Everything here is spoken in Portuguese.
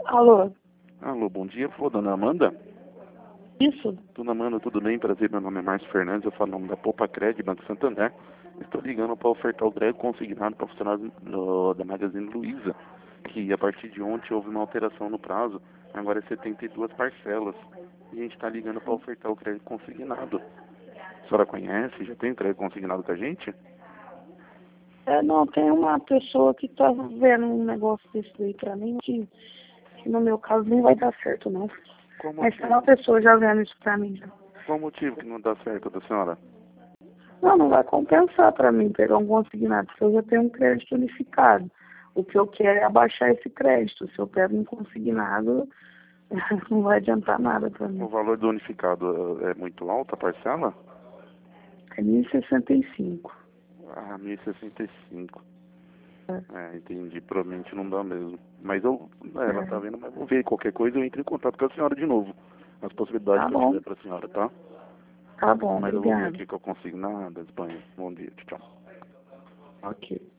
Alô? Alô, bom dia, pô, dona Amanda? Isso? Dona Amanda, tudo bem? Prazer, meu nome é Márcio Fernandes, eu falo em nome da Poupa Cred, Banco Santander. Estou ligando para ofertar o crédito consignado para funcionários da Magazine Luiza, que a partir de ontem houve uma alteração no prazo, agora é 72 parcelas. E a gente está ligando para ofertar o crédito consignado. A senhora conhece? Já tem crédito consignado com a gente? Não, tem uma pessoa que tá vendo um negócio desse aí pra mim que no meu caso nem vai dar certo, não. Qual Mas tem motivo? uma pessoa já vendo isso pra mim já. Qual motivo que não dá certo da senhora? Não vai compensar pra mim pegar um consignado, porque eu já tenho um crédito unificado. O que eu quero é abaixar esse crédito. Se eu pego um consignado, não vai adiantar nada pra O mim. valor do unificado é muito alto a parcela? É 1.065. Ah, 1.065. É. Entendi. Provavelmente não dá mesmo. Mas ela tá É. vendo, mas vou ver. Qualquer coisa eu entro em contato com a senhora de novo. As possibilidades Tá que eu bom, tiver pra senhora, tá? tá bom, Mas eu vou ver obrigada. aqui que eu consigo na Espanha. Bom dia, tchau. Ok.